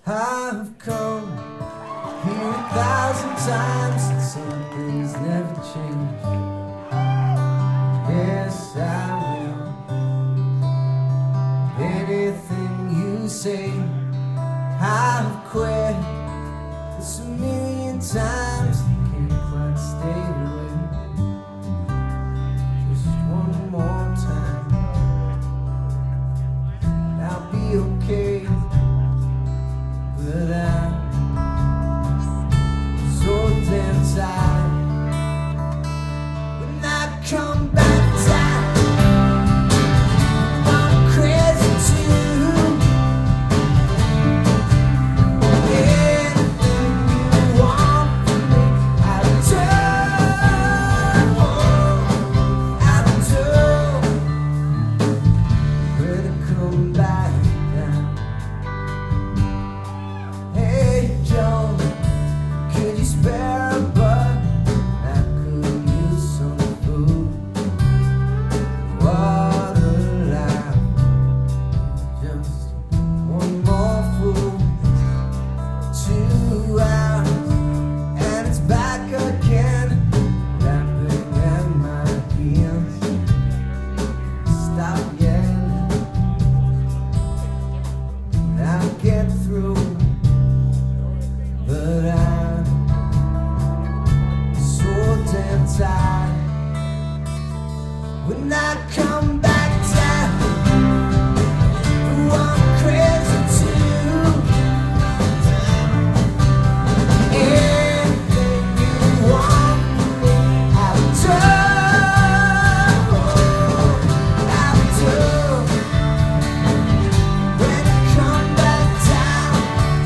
I've come here 1,000 times and some things never change. Yes, I will. Anything you say, I've quit. It's 1,000,000 times, can't quite stay away. Just one more time, I'll be okay. But I'm so damn tired. When I come back down, I'm crazy too. Anything you want from me, I'll do. I'll do. When I come back down. Hey Joe, could you spare a buck? I could use some food, water, life. Just one more fool. 2 hours and it's back again, rapping at my heels. Stop yelling, I'll get through. But I'm so damn tired. When I come back down, oh, I'm crazy too. Anything you want from me, I'll do. I'll do. When I come back down,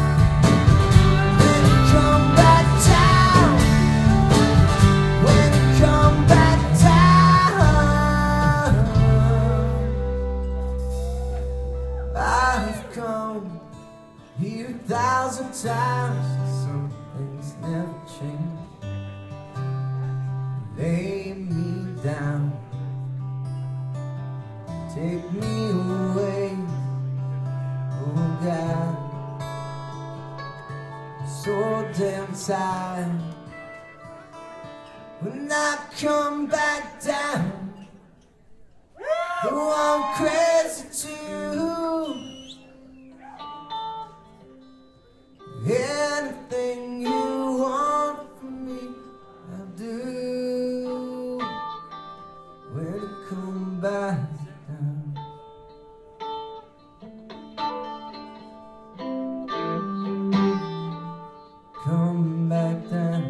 come back down. When you come back down, I've come here 1,000 times. Some things never change. Lay me down, take me away, oh God. So damn tired. When I come back down, oh, I'm crazy too. Anything you want from me, I'll do. When I come back down. Come back down.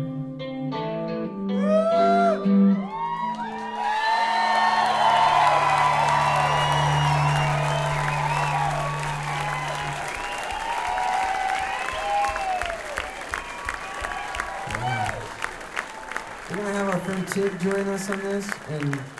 We're gonna have our friend Tig join us on this, and